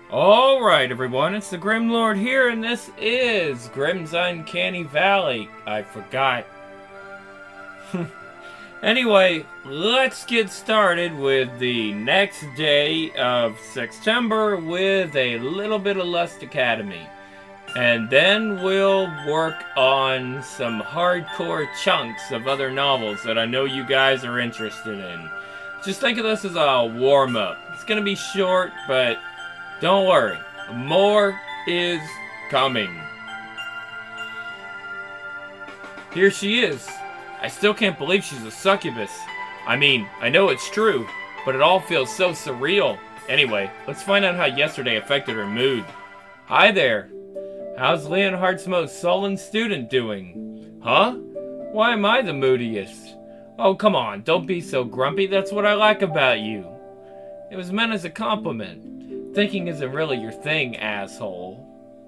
Alright everyone, it's the Grim Lord here, and this is Grim's Uncanny Valley. I forgot. Anyway, let's get started with the next day of September with a little bit of Lust Academy. And then we'll work on some hardcore chunks of other novels that I know you guys are interested in. Just think of this as a warm-up. It's gonna be short, but don't worry, more is coming. Here she is. I still can't believe she's a succubus. I mean, I know it's true, but it all feels so surreal. Anyway, let's find out how yesterday affected her mood. Hi there. How's Leonhardt's most sullen student doing? Huh? Why am I the moodiest? Oh, come on, don't be so grumpy. That's what I like about you. It was meant as a compliment. Thinking isn't really your thing, asshole.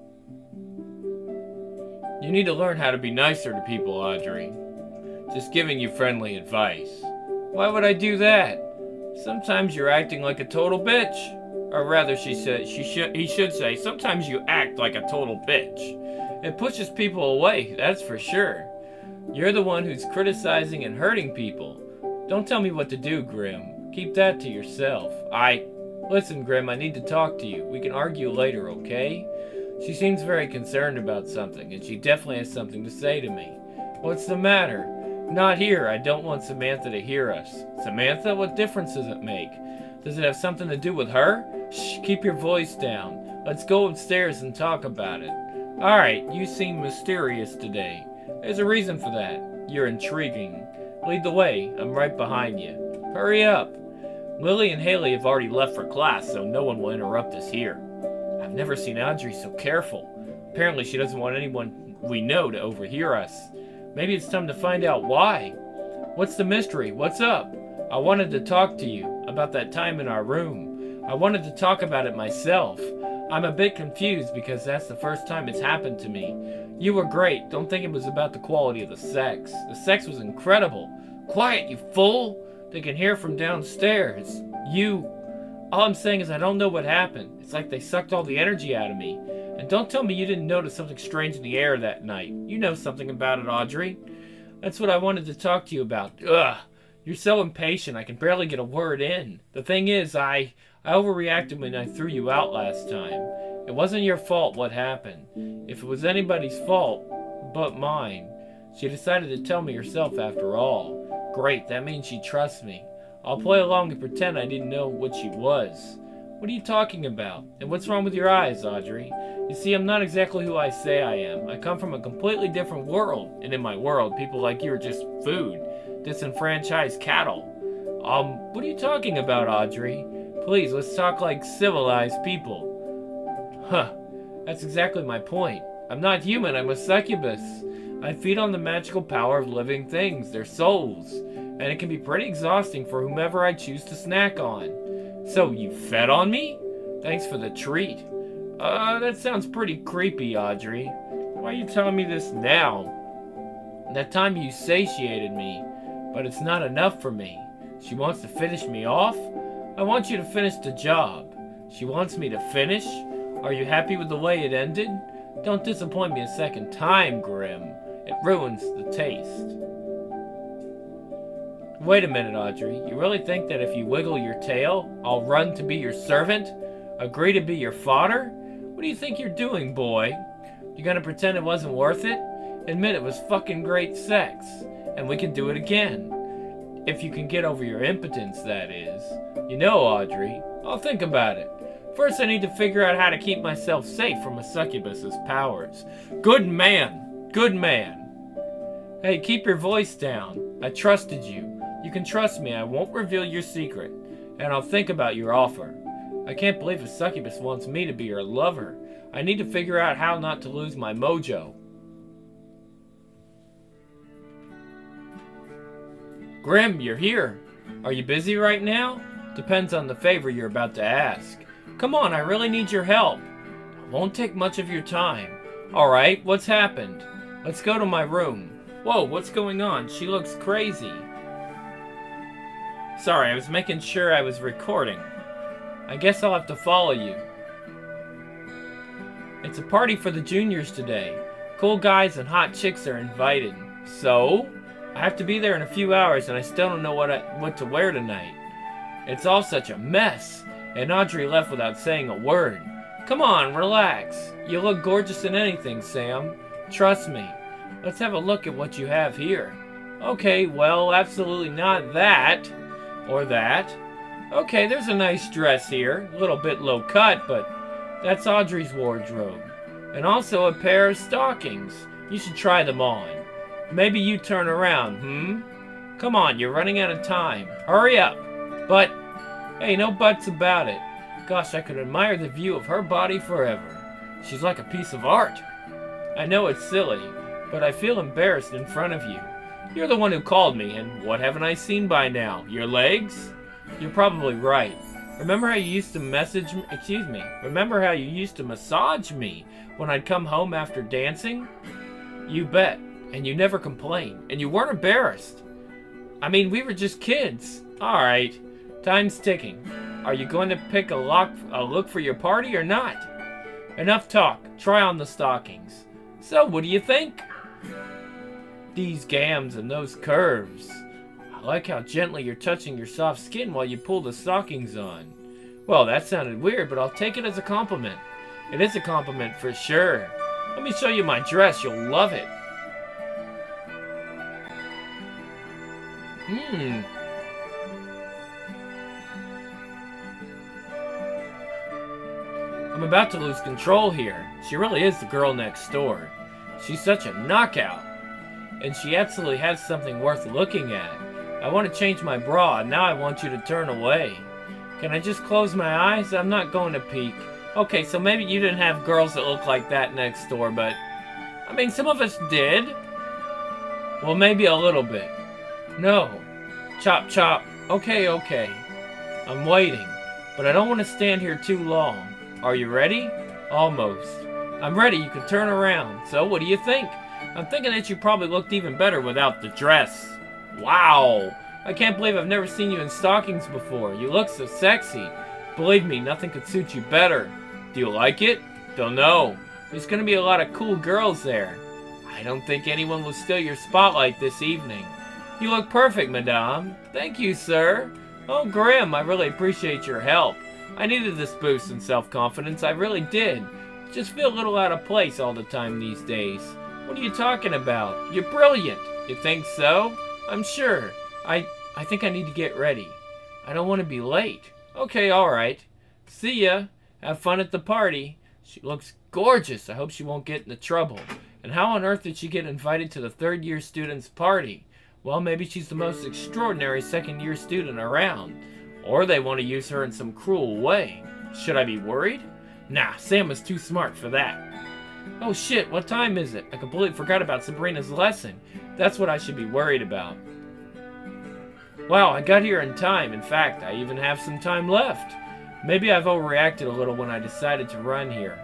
You need to learn how to be nicer to people, Audrey. Just giving you friendly advice. Why would I do that? Sometimes you're acting like a total bitch. Or rather, he should say, sometimes you act like a total bitch. It pushes people away, that's for sure. You're the one who's criticizing and hurting people. Don't tell me what to do, Grim. Keep that to yourself. Listen, Grim, I need to talk to you. We can argue later, okay? She seems very concerned about something, and she definitely has something to say to me. What's the matter? Not here. I don't want Samantha to hear us. Samantha? What difference does it make? Does it have something to do with her? Shh, keep your voice down. Let's go upstairs and talk about it. Alright, you seem mysterious today. There's a reason for that. You're intriguing. Lead the way. I'm right behind you. Hurry up. Lily and Haley have already left for class, so no one will interrupt us here. I've never seen Audrey so careful. Apparently she doesn't want anyone we know to overhear us. Maybe it's time to find out why. What's the mystery? What's up? I wanted to talk to you about that time in our room. I wanted to talk about it myself. I'm a bit confused because that's the first time it's happened to me. You were great. Don't think it was about the quality of the sex. The sex was incredible. Quiet, you fool! They can hear from downstairs. All I'm saying is I don't know what happened. It's like they sucked all the energy out of me. And don't tell me you didn't notice something strange in the air that night. You know something about it, Audrey. That's what I wanted to talk to you about. Ugh. You're so impatient, I can barely get a word in. The thing is, I overreacted when I threw you out last time. It wasn't your fault what happened. If it was anybody's fault, but mine. She decided to tell me herself after all. Great, that means she trusts me. I'll play along and pretend I didn't know what she was. What are you talking about? And what's wrong with your eyes, Audrey? You see, I'm not exactly who I say I am. I come from a completely different world. And in my world, people like you are just food. Disenfranchised cattle. What are you talking about, Audrey? Please, let's talk like civilized people. Huh, that's exactly my point. I'm not human, I'm a succubus. I feed on the magical power of living things, their souls, and it can be pretty exhausting for whomever I choose to snack on. So, you fed on me? Thanks for the treat. That sounds pretty creepy, Audrey. Why are you telling me this now? That time you satiated me, but it's not enough for me. She wants to finish me off? I want you to finish the job. She wants me to finish? Are you happy with the way it ended? Don't disappoint me a second time, Grim. It ruins the taste. Wait a minute, Audrey. You really think that if you wiggle your tail, I'll run to be your servant? Agree to be your fodder? What do you think you're doing, boy? You gonna pretend it wasn't worth it? Admit it was fucking great sex. And we can do it again. If you can get over your impotence, that is. You know, Audrey, I'll think about it. First I need to figure out how to keep myself safe from a succubus's powers. Good man! Good man! Hey, keep your voice down. I trusted you. You can trust me, I won't reveal your secret. And I'll think about your offer. I can't believe a succubus wants me to be her lover. I need to figure out how not to lose my mojo. Grim, you're here. Are you busy right now? Depends on the favor you're about to ask. Come on, I really need your help. It won't take much of your time. Alright, what's happened? Let's go to my room. Whoa, what's going on? She looks crazy. Sorry, I was making sure I was recording. I guess I'll have to follow you. It's a party for the juniors today. Cool guys and hot chicks are invited. So, I have to be there in a few hours and I still don't know what to wear tonight. It's all such a mess, and Audrey left without saying a word. Come on, relax. You look gorgeous in anything, Sam. Trust me. Let's have a look at what you have here. Okay, well, absolutely not that. Or that. Okay, there's a nice dress here. A little bit low cut, but that's Audrey's wardrobe. And also a pair of stockings. You should try them on. Maybe you turn around, Come on, you're running out of time. Hurry up. But, hey, no buts about it. Gosh, I could admire the view of her body forever. She's like a piece of art. I know it's silly, but I feel embarrassed in front of you. You're the one who called me, and what haven't I seen by now? Your legs? You're probably right. Remember how you used to Remember how you used to massage me when I'd come home after dancing? You bet. And you never complained. And you weren't embarrassed. I mean, we were just kids. Alright. Time's ticking. Are you going to pick a look for your party or not? Enough talk. Try on the stockings. So, what do you think? These gams and those curves. I like how gently you're touching your soft skin while you pull the stockings on. Well, that sounded weird, but I'll take it as a compliment. It is a compliment for sure. Let me show you my dress. You'll love it. I'm about to lose control here. She really is the girl next door. She's such a knockout. And she absolutely has something worth looking at. I want to change my bra, and now I want you to turn away. Can I just close my eyes? I'm not going to peek. Okay, so maybe you didn't have girls that look like that next door, but... I mean, some of us did. Well, maybe a little bit. No. Chop, chop. Okay. I'm waiting, but I don't want to stand here too long. Are you ready? Almost. I'm ready. You can turn around. So, what do you think? I'm thinking that you probably looked even better without the dress. Wow. I can't believe I've never seen you in stockings before. You look so sexy. Believe me, nothing could suit you better. Do you like it? Don't know. There's going to be a lot of cool girls there. I don't think anyone will steal your spotlight this evening. You look perfect, madame. Thank you, sir. Oh, Grim, I really appreciate your help. I needed this boost in self-confidence. I really did. Just feel a little out of place all the time these days. What are you talking about? You're brilliant. You think so? I'm sure. I think I need to get ready. I don't want to be late. Okay, alright. See ya. Have fun at the party. She looks gorgeous. I hope she won't get into trouble. And how on earth did she get invited to the third-year students' party? Well, maybe she's the most extraordinary second-year student around. Or they want to use her in some cruel way. Should I be worried? Nah, Sam is too smart for that. Oh shit, what time is it? I completely forgot about Sabrina's lesson. That's what I should be worried about. Wow, I got here in time. In fact, I even have some time left. Maybe I've overreacted a little when I decided to run here.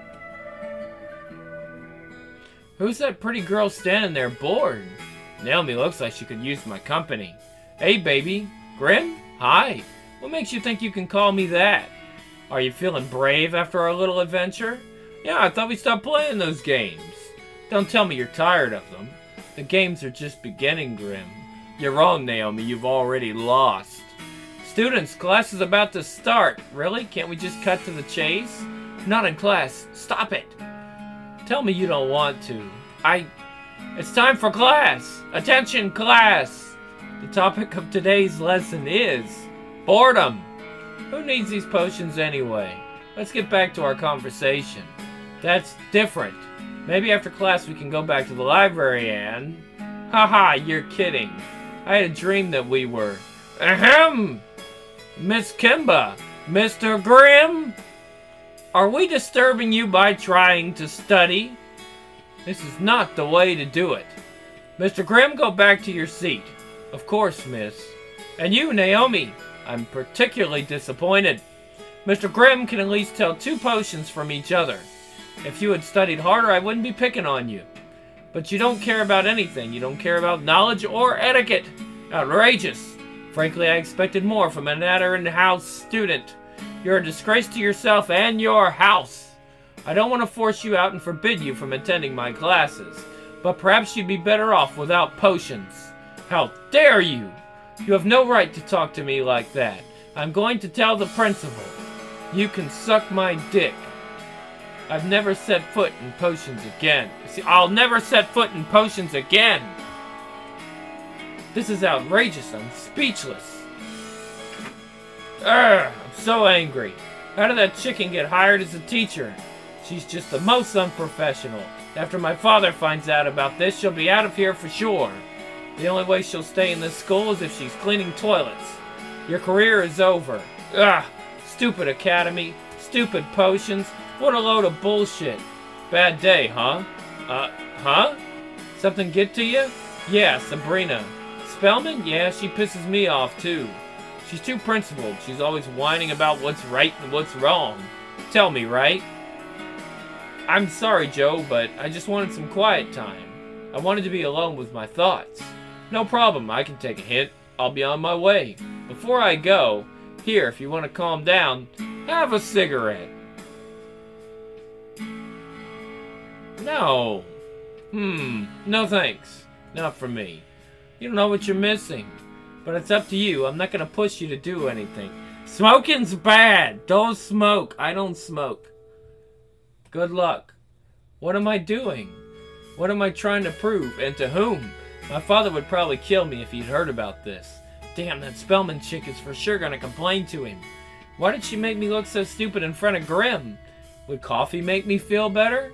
Who's that pretty girl standing there bored? Naomi looks like she could use my company. Hey, baby. Grim? Hi. What makes you think you can call me that? Are you feeling brave after our little adventure? Yeah, I thought we stopped playing those games. Don't tell me you're tired of them. The games are just beginning, Grim. You're wrong, Naomi. You've already lost. Students, class is about to start. Really? Can't we just cut to the chase? Not in class. Stop it. Tell me you don't want to. It's time for class. Attention, class. The topic of today's lesson is boredom. Who needs these potions anyway? Let's get back to our conversation. That's different. Maybe after class we can go back to the library and... Haha, you're kidding. I had a dream that we were... Ahem! Miss Kimba! Mr. Grimm! Are we disturbing you by trying to study? This is not the way to do it. Mr. Grimm, go back to your seat. Of course, miss. And you, Naomi, I'm particularly disappointed. Mr. Grimm can at least tell 2 potions from each other. If you had studied harder, I wouldn't be picking on you. But you don't care about anything. You don't care about knowledge or etiquette. Outrageous. Frankly, I expected more from an Atterton House student. You're a disgrace to yourself and your house. I don't want to force you out and forbid you from attending my classes, but perhaps you'd be better off without potions. How dare you! You have no right to talk to me like that. I'm going to tell the principal. You can suck my dick. I've never set foot in potions again. See, I'll never set foot in potions again! This is outrageous. I'm speechless. I'm so angry. How did that chicken get hired as a teacher? She's just the most unprofessional. After my father finds out about this, she'll be out of here for sure. The only way she'll stay in this school is if she's cleaning toilets. Your career is over. Stupid academy. Stupid potions. What a load of bullshit. Bad day, huh? Huh? Something get to you? Yeah, Sabrina. Spellman? Yeah, she pisses me off too. She's too principled. She's always whining about what's right and what's wrong. Tell me, right? I'm sorry, Joe, but I just wanted some quiet time. I wanted to be alone with my thoughts. No problem, I can take a hint. I'll be on my way. Before I go, here, if you want to calm down, have a cigarette. No. No thanks. Not for me. You don't know what you're missing. But it's up to you. I'm not going to push you to do anything. Smoking's bad. Don't smoke. I don't smoke. Good luck. What am I doing? What am I trying to prove? And to whom? My father would probably kill me if he'd heard about this. Damn, that Spellman chick is for sure going to complain to him. Why did she make me look so stupid in front of Grim? Would coffee make me feel better?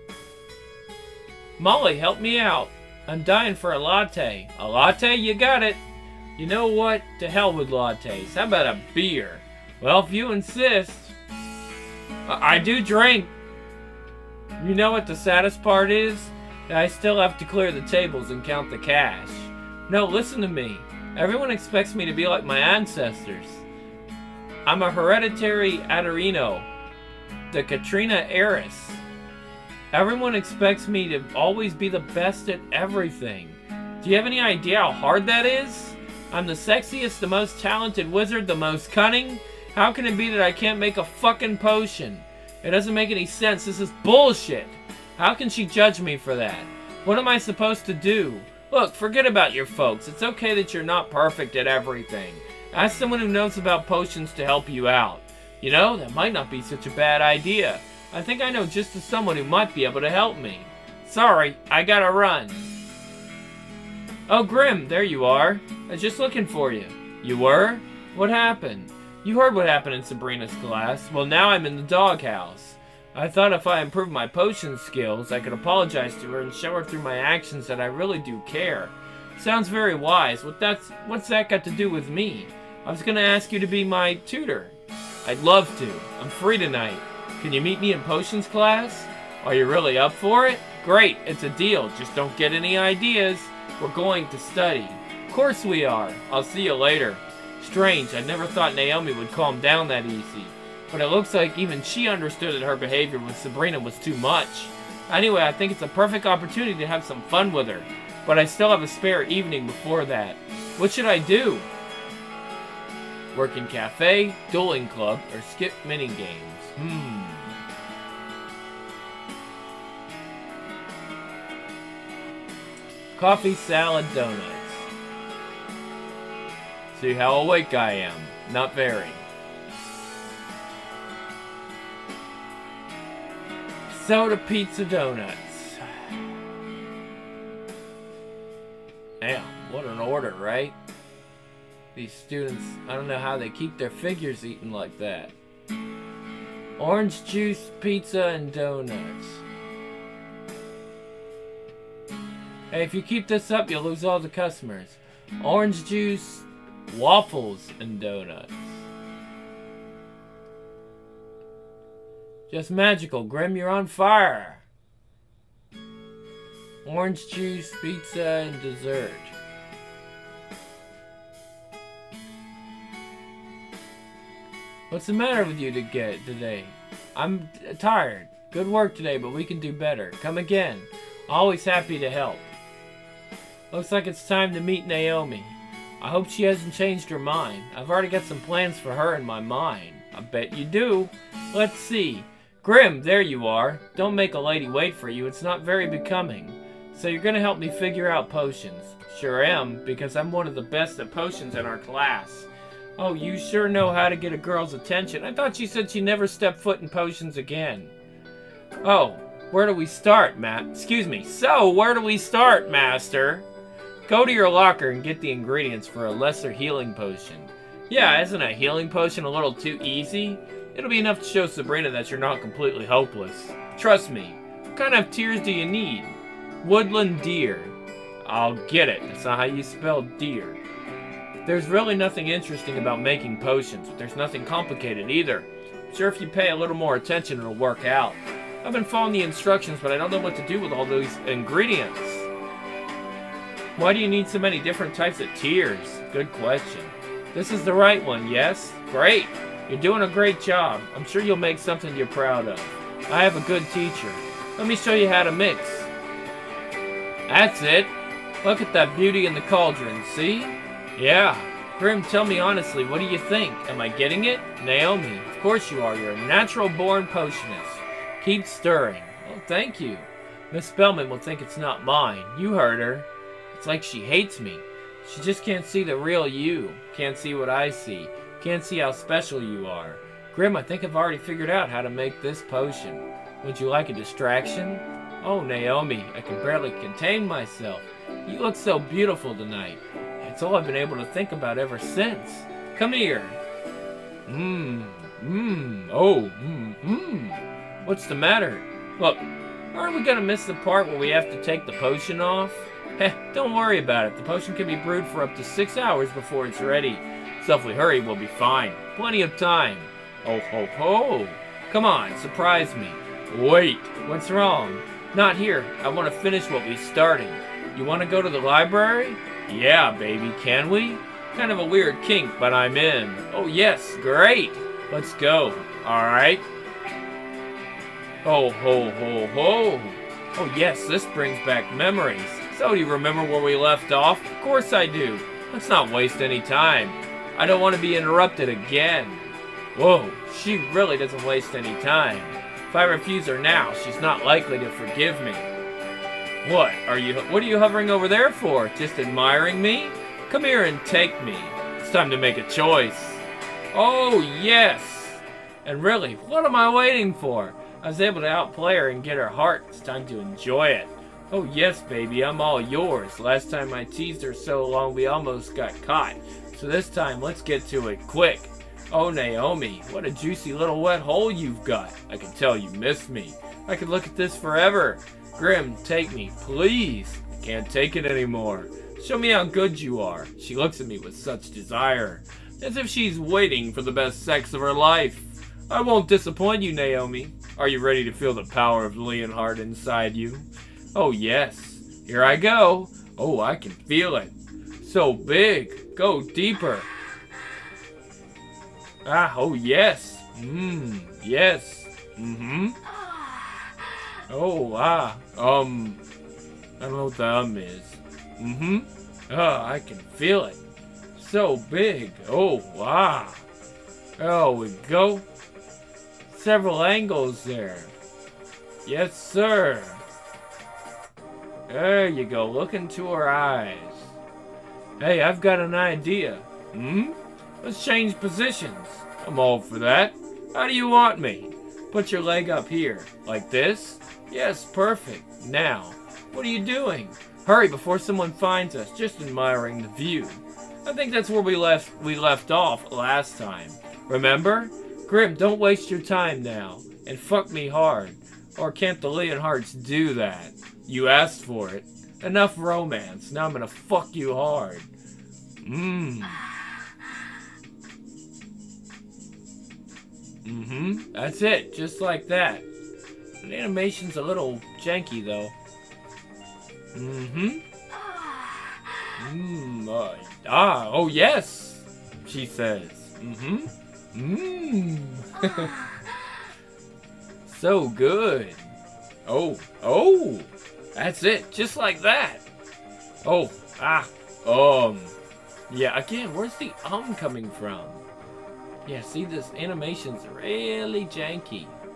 Molly, help me out. I'm dying for a latte. A latte? You got it. You know what? To hell with lattes. How about a beer? Well, if you insist. I do drink. You know what the saddest part is? I still have to clear the tables and count the cash. No, listen to me. Everyone expects me to be like my ancestors. I'm a hereditary Adorino, the Katrina heiress. Everyone expects me to always be the best at everything. Do you have any idea how hard that is? I'm the sexiest, the most talented wizard, the most cunning. How can it be that I can't make a fucking potion? It doesn't make any sense. This is bullshit. How can she judge me for that? What am I supposed to do? Look, forget about your folks. It's okay that you're not perfect at everything. Ask someone who knows about potions to help you out. You know, that might not be such a bad idea. I think I know just someone who might be able to help me. Sorry, I gotta run. Oh, Grim, there you are. I was just looking for you. You were? What happened? You heard what happened in Sabrina's class. Well, now I'm in the doghouse. I thought if I improved my potion skills, I could apologize to her and show her through my actions that I really do care. Sounds very wise. What's that got to do with me? I was gonna ask you to be my tutor. I'd love to. I'm free tonight. Can you meet me in potions class? Are you really up for it? Great, it's a deal. Just don't get any ideas. We're going to study. Of course we are. I'll see you later. Strange, I never thought Naomi would calm down that easy. But it looks like even she understood that her behavior with Sabrina was too much. Anyway, I think it's a perfect opportunity to have some fun with her. But I still have a spare evening before that. What should I do? Work in cafe, dueling club, or skip mini games? Coffee, salad, donuts. See how awake I am. Not very. Soda, pizza, donuts. Damn, what an order, right? These students, I don't know how they keep their figures eating like that. Orange juice, pizza, and donuts. Hey, if you keep this up, you'll lose all the customers. Orange juice, waffles, and donuts. Just magical. Grim, you're on fire. Orange juice, pizza, and dessert. What's the matter with you today? I'm tired. Good work today, but we can do better. Come again. Always happy to help. Looks like it's time to meet Naomi. I hope she hasn't changed her mind. I've already got some plans for her in my mind. I bet you do. Let's see. Grim, there you are. Don't make a lady wait for you. It's not very becoming. So you're gonna help me figure out potions. Sure am, because I'm one of the best at potions in our class. Oh, you sure know how to get a girl's attention. I thought you said she never stepped foot in potions again. Oh, where do we start, So, where do we start, Master? Go to your locker and get the ingredients for a lesser healing potion. Yeah, isn't a healing potion a little too easy? It'll be enough to show Sabrina that you're not completely hopeless. Trust me. What kind of tears do you need? Woodland deer. I'll get it. That's not how you spell deer. There's really nothing interesting about making potions, but there's nothing complicated either. I'm sure if you pay a little more attention, it'll work out. I've been following the instructions, but I don't know what to do with all those ingredients. Why do you need so many different types of tears? Good question. This is the right one, yes? Great. You're doing a great job. I'm sure you'll make something you're proud of. I have a good teacher. Let me show you how to mix. That's it. Look at that beauty in the cauldron, see? Yeah. Grim, tell me honestly, what do you think? Am I getting it? Naomi, of course you are. You're a natural-born potionist. Keep stirring. Oh, thank you. Miss Spellman will think it's not mine. You heard her. It's like she hates me. She just can't see the real you. Can't see what I see. Can't see how special you are. Grim, I think I've already figured out how to make this potion. Would you like a distraction? Oh, Naomi, I can barely contain myself. You look so beautiful tonight. It's all I've been able to think about ever since. Come here. What's the matter? Look, aren't we gonna miss the part where we have to take the potion off? Heh, don't worry about it. The potion can be brewed for up to 6 hours before it's ready. So if we hurry, we'll be fine. Plenty of time. Oh ho ho. Come on, surprise me. Wait, what's wrong? Not here. I want to finish what we started. You want to go to the library? Yeah, baby, can we? Kind of a weird kink, but I'm in. Oh yes, great. Let's go. Alright. Oh ho ho ho. Oh yes, this brings back memories. So do you remember where we left off? Of course I do. Let's not waste any time. I don't want to be interrupted again. Whoa, she really doesn't waste any time. If I refuse her now, she's not likely to forgive me. What are you hovering over there for? Just admiring me? Come here and take me. It's time to make a choice. Oh, yes. And really, what am I waiting for? I was able to outplay her and get her heart. It's time to enjoy it. Oh, yes, baby, I'm all yours. Last time I teased her so long, we almost got caught. So this time, let's get to it quick. Oh, Naomi, what a juicy little wet hole you've got. I can tell you miss me. I could look at this forever. Grim, take me, please. I can't take it anymore. Show me how good you are. She looks at me with such desire, as if she's waiting for the best sex of her life. I won't disappoint you, Naomi. Are you ready to feel the power of Leonhard inside you? Oh, yes. Here I go. Oh, I can feel it. So big. Go deeper. Ah, oh, yes. Yes. Oh, I don't know what the is. I can feel it. So big. Oh, wow. Oh, we go. Several angles there. Yes, sir. There you go. Look into her eyes. Hey, I've got an idea. Let's change positions. I'm all for that. How do you want me? Put your leg up here. Like this? Yes, perfect. Now, what are you doing? Hurry before someone finds us. Just admiring the view. I think that's where we left off last time. Remember? Grim, don't waste your time now. And fuck me hard. Or can't the Leonhards do that? You asked for it. Enough romance. Now I'm gonna fuck you hard. That's it. Just like that. The animation's a little janky though. Oh yes, she says. So good. Oh, that's it, just like that. Yeah, again, where's the coming from? Yeah, see, this animation's really janky.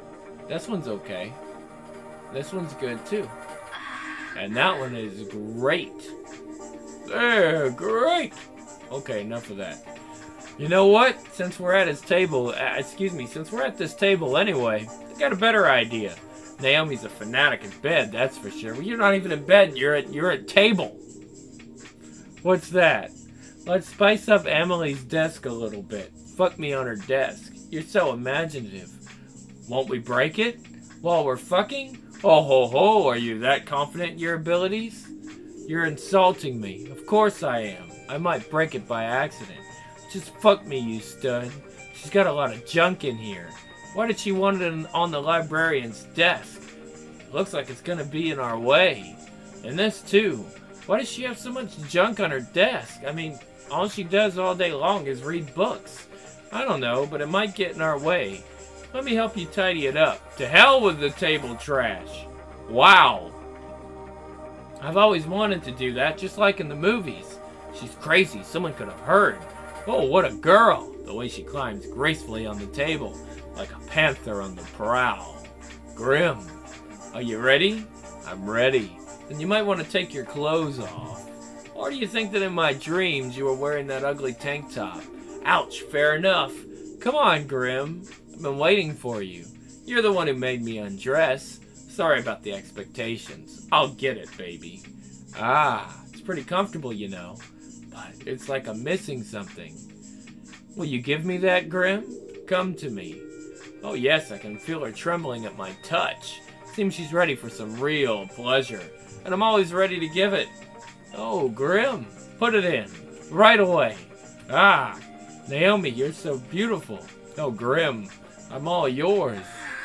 This one's okay. This one's good too. And that one is great. There, great. Okay, enough of that. You know what? Since we're at his table, since we're at this table anyway, I got a better idea. Naomi's a fanatic in bed, that's for sure. Well, you're not even in bed, you're at table. What's that? Let's spice up Emily's desk a little bit. Fuck me on her desk. You're so imaginative. Won't we break it while we're fucking? Oh ho ho, are you that confident in your abilities? You're insulting me. Of course I am. I might break it by accident. Just fuck me, you stud. She's got a lot of junk in here. Why did she want it on the librarian's desk? It looks like it's gonna be in our way. And this too. Why does she have so much junk on her desk? I mean, all she does all day long is read books. I don't know, but it might get in our way. Let me help you tidy it up. To hell with the table trash. Wow. I've always wanted to do that, just like in the movies. She's crazy. Someone could have heard. Oh, what a girl. The way she climbs gracefully on the table, like a panther on the prowl. Grim. Are you ready? I'm ready. Then you might want to take your clothes off. Or do you think that in my dreams you were wearing that ugly tank top? Ouch, fair enough. Come on, Grim. I've been waiting for you. You're the one who made me undress. Sorry about the expectations. I'll get it, baby. Ah, it's pretty comfortable, you know. But it's like I'm missing something. Will you give me that, Grim? Come to me. Oh yes, I can feel her trembling at my touch. Seems she's ready for some real pleasure. And I'm always ready to give it. Oh, Grim, put it in. Right away. Ah, Naomi, you're so beautiful. Oh, Grim, I'm all yours.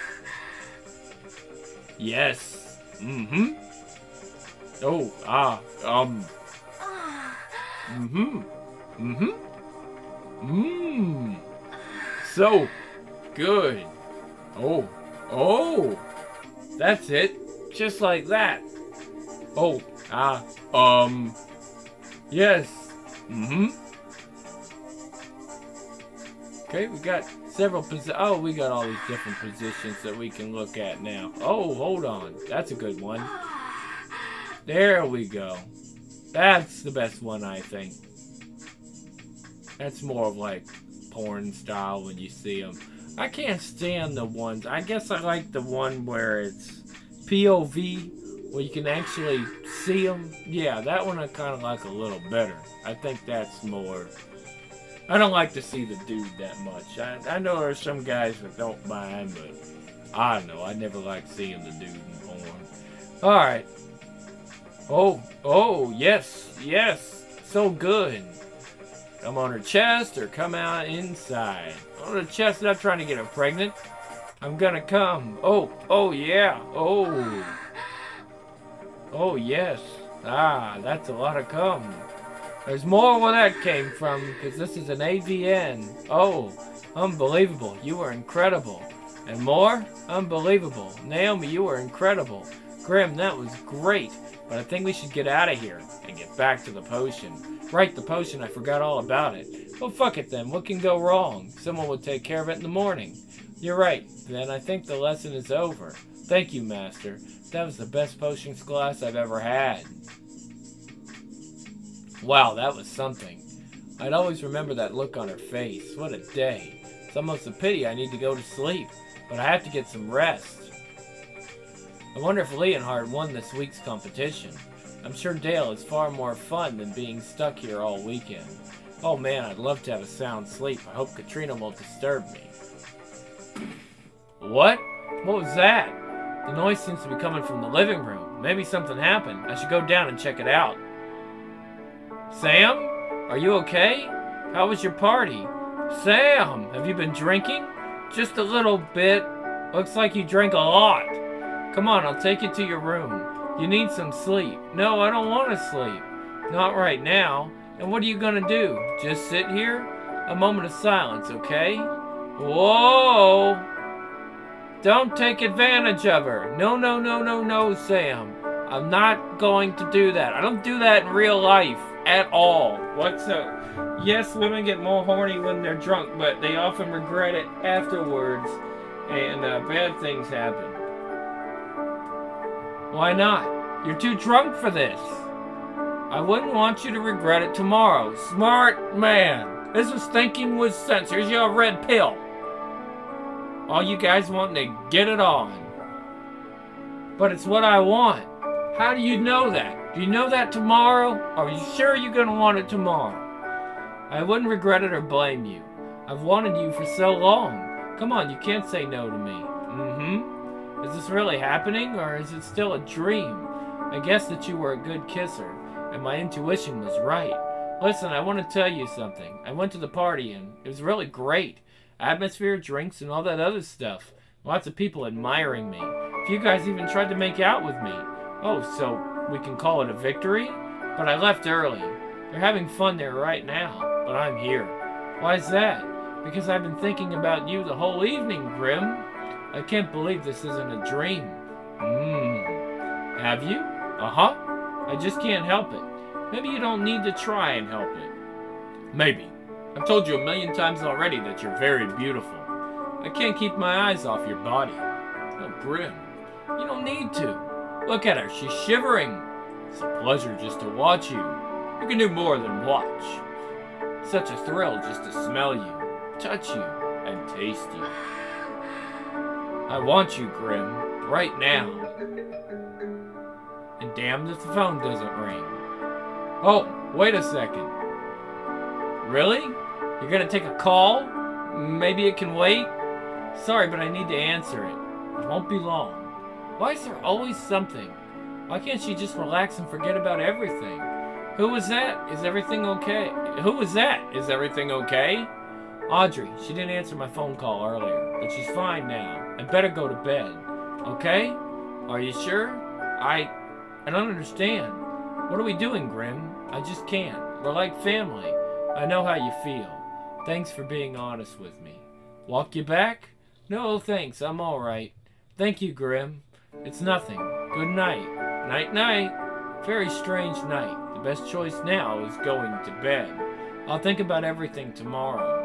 Yes. Mm-hmm. Oh, Mm-hmm. Mm-hmm. Mmm. So good. Oh. That's it. Just like that. Oh, yes. Mm-hmm. Okay, we got several we got all these different positions that we can look at now. Oh, hold on. That's a good one. There we go. That's the best one, I think. That's more of like porn style when you see them. I can't stand the ones. I guess I like the one where it's POV, where you can actually see them. Yeah, that one I kind of like a little better. I think that's more... I don't like to see the dude that much. I know there's some guys that don't mind, but I don't know. I never like seeing the dude in porn. Alright. Oh, yes. So good. Come on her chest or come out inside. On her chest, not trying to get her pregnant. I'm gonna come. Oh, yeah. Oh, yes. Ah, that's a lot of cum. There's more where that came from, because this is an AVN. Oh, unbelievable. You were incredible. And more? Unbelievable. Naomi, you were incredible. Grim, that was great. But I think we should get out of here and get back to the potion. Right, the potion, I forgot all about it. Well, fuck it then. What can go wrong? Someone will take care of it in the morning. You're right. Then I think the lesson is over. Thank you, Master. That was the best potions class I've ever had. Wow, that was something. I'd always remember that look on her face. What a day. It's almost a pity I need to go to sleep, but I have to get some rest. I wonder if Leonhard won this week's competition. I'm sure Dale is far more fun than being stuck here all weekend. Oh man, I'd love to have a sound sleep. I hope Katrina won't disturb me. What? What was that? The noise seems to be coming from the living room. Maybe something happened. I should go down and check it out. Sam? Are you okay? How was your party? Sam, have you been drinking? Just a little bit. Looks like you drank a lot. Come on, I'll take you to your room. You need some sleep. No, I don't want to sleep. Not right now. And what are you gonna do? Just sit here? A moment of silence, okay? Whoa! Don't take advantage of her. No, Sam. I'm not going to do that. I don't do that in real life at all. What's up? Yes, women get more horny when they're drunk, but they often regret it afterwards. and bad things happen. Why not? You're too drunk for this. I wouldn't want you to regret it tomorrow. Smart man. This is thinking with sense. Here's your red pill. All you guys want to get it on. But it's what I want. How do you know that? Do you know that tomorrow? Are you sure you're going to want it tomorrow? I wouldn't regret it or blame you. I've wanted you for so long. Come on, you can't say no to me. Is this really happening, or is it still a dream? I guess that you were a good kisser, and my intuition was right. Listen, I want to tell you something. I went to the party, and it was really great. Atmosphere, drinks, and all that other stuff. Lots of people admiring me. A few guys even tried to make out with me. Oh, so we can call it a victory? But I left early. They're having fun there right now, but I'm here. Why is that? Because I've been thinking about you the whole evening, Grim. I can't believe this isn't a dream. Have you? Uh-huh. I just can't help it. Maybe you don't need to try and help it. Maybe. I've told you 1,000,000 times already that you're very beautiful. I can't keep my eyes off your body. Oh, Grim. You don't need to. Look at her. She's shivering. It's a pleasure just to watch you. You can do more than watch. Such a thrill just to smell you, touch you, and taste you. I want you, Grim, right now. And damn if the phone doesn't ring. Oh, wait a second. Really? You're gonna take a call? Maybe it can wait? Sorry, but I need to answer it. It won't be long. Why is there always something? Why can't she just relax and forget about everything? Who was that? Is everything okay? Who was that? Is everything okay? Audrey. She didn't answer my phone call earlier, but she's fine now. I better go to bed. Okay? Are you sure? I don't understand. What are we doing, Grim? I just can't. We're like family. I know how you feel. Thanks for being honest with me. Walk you back? No, thanks. I'm all right. Thank you, Grim. It's nothing. Good night. Night-night. Very strange night. The best choice now is going to bed. I'll think about everything tomorrow.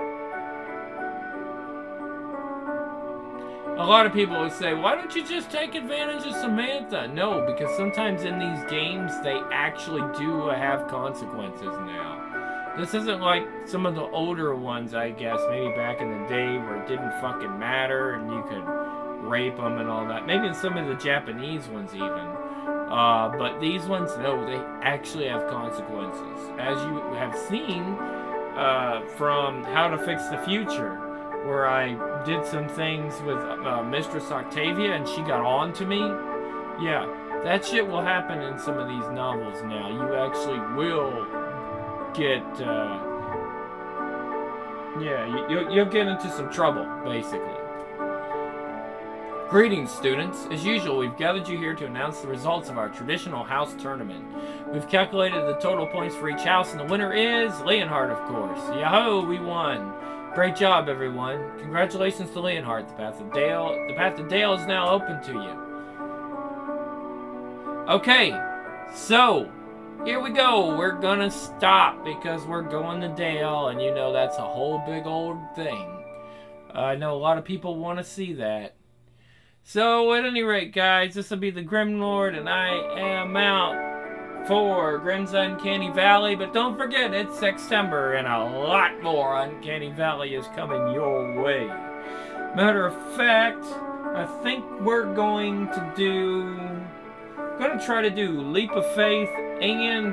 A lot of people would say, why don't you just take advantage of Samantha? No, because sometimes in these games, they actually do have consequences now. This isn't like some of the older ones, I guess, maybe back in the day where it didn't fucking matter and you could rape them and all that. Maybe in some of the Japanese ones even. But these ones, no, they actually have consequences. As you have seen from How to Fix the Future, where I did some things with Mistress Octavia and she got on to me. Yeah, that shit will happen in some of these novels now. You actually will get, you'll get into some trouble, basically. Greetings, students. As usual, we've gathered you here to announce the results of our traditional house tournament. We've calculated the total points for each house, and the winner is Leonhardt, of course. Yahoo, we won. Great job, everyone. Congratulations to Leonhardt. The path to Dale is now open to you. Okay, so here we go. We're gonna stop because we're going to Dale, and you know that's a whole big old thing. I know a lot of people want to see that. So, at any rate, guys, this will be the Grimlord, and I am out for Grim's Uncanny Valley. But don't forget, it's September, and a lot more Uncanny Valley is coming your way. Matter of fact, I think we're going to try to do Leap of Faith and,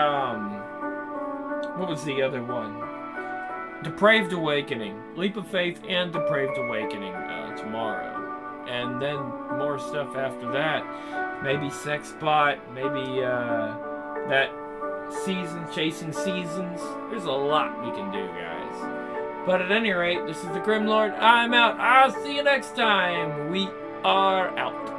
what was the other one? Depraved Awakening. Leap of Faith and Depraved Awakening tomorrow. And then more stuff after that. Maybe Sexbot, maybe that season, Chasing Seasons. There's a lot we can do, guys. But at any rate, this is the Grimlord. I'm out. I'll see you next time. We are out.